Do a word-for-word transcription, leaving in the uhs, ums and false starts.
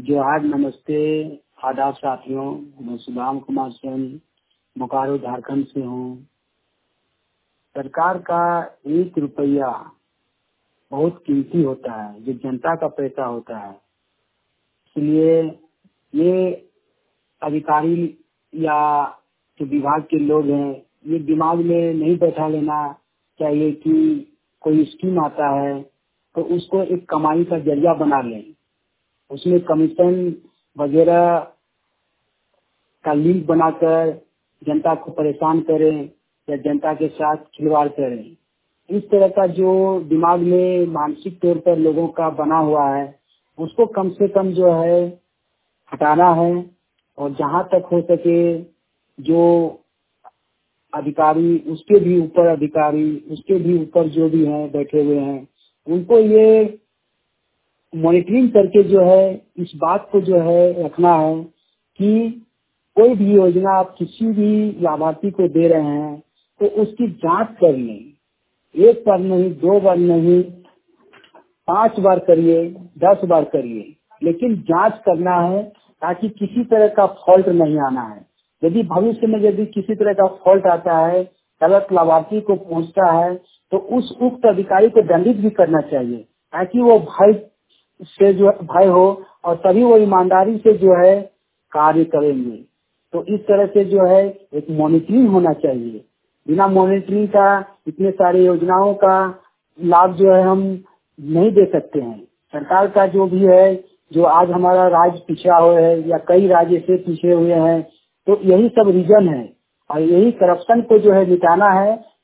जोहार, नमस्ते, आदाब साथियों। मैं सुदाम कुमार सेन बोकारो झारखंड से हूँ। सरकार का एक रुपया बहुत कीमती होता है, जो जनता का पैसा होता है। इसलिए ये अधिकारी या जो विभाग के लोग हैं, ये दिमाग में नहीं बैठा लेना चाहिए कि कोई स्कीम आता है तो उसको एक कमाई का जरिया बना लें, उसमें कमीशन वगैरह का लिंक बनाकर जनता को परेशान करें या जनता के साथ खिलवाड़ करें। इस तरह का जो दिमाग में मानसिक तौर पर लोगों का बना हुआ है, उसको कम से कम जो है हटाना है। और जहाँ तक हो सके जो अधिकारी, उसके भी ऊपर अधिकारी, उसके भी ऊपर जो भी हैं बैठे हुए हैं, उनको ये मॉनिटरिंग करके जो है इस बात को जो है रखना है कि कोई भी योजना आप किसी भी लाभार्थी को दे रहे हैं तो उसकी जांच कर लें। एक बार नहीं, दो बार नहीं, पांच बार करिए, दस बार करिए, लेकिन जांच करना है ताकि किसी तरह का फॉल्ट नहीं आना है। यदि भविष्य में यदि किसी तरह का फॉल्ट आता है, गलत लाभार्थी को पहुंचता है, तो उस उक्त अधिकारी को दंडित भी करना चाहिए ताकि वो भय से जो भय हो और तभी वो ईमानदारी से जो है कार्य करेंगे। तो इस तरह से जो है एक मॉनिटरिंग होना चाहिए। बिना मॉनिटरिंग का इतने सारे योजनाओं का लाभ जो है हम नहीं दे सकते हैं। सरकार का जो भी है, जो आज हमारा राज्य पिछड़ा हुआ है या कई राज्य से पीछे हुए हैं, तो यही सब रीजन है और यही करप्शन को जो है मिटाना है।